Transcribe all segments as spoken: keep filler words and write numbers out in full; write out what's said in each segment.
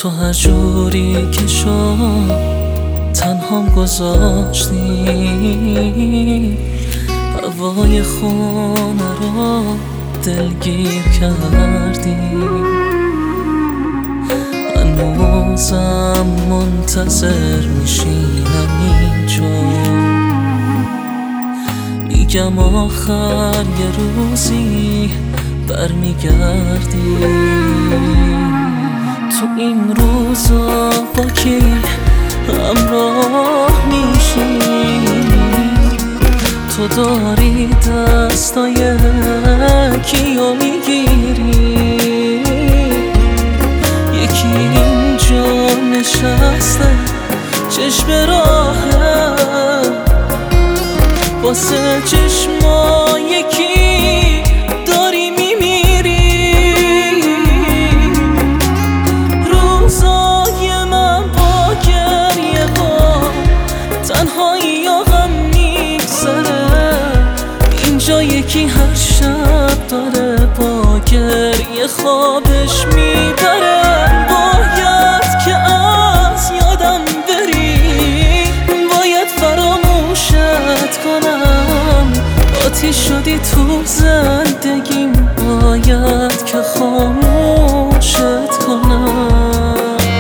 تو هر جوری که شد تنهام گذاشتی، هوای خونه رو دلگیر کردی. هنوزم منتظر میشینم اینجا، میگم آخر یه روزی برمیگردی. تو این روزا با کی همراه میشی؟ تو داری دستای کیو میگیری؟ یکی اینجا نشسته چشم راهه واسه چشما، یکی داری میمیری. روزای من با گریه ها تنهایی یا غم میگذره، اینجا یکی هر شب داره با گریه خوابش میبره. باید که از یادم بری، باید فراموشت کنم، آتیش شدی تو زندگیم، باید که خاموشت کنم.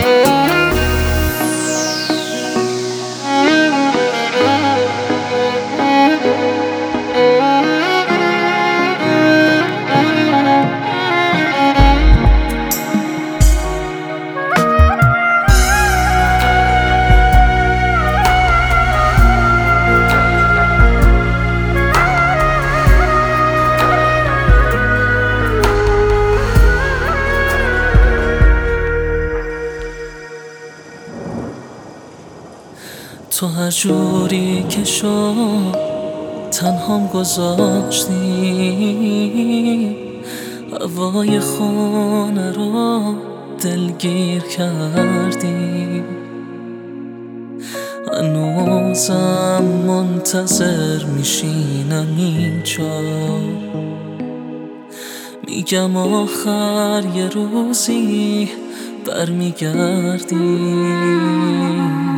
تو هر جوری که شد تنهام گذاشتی، هوای خونه رو دلگیر کردی. هنوزم منتظر میشینم اینجا، میگم آخر یه روزی برمیگردی.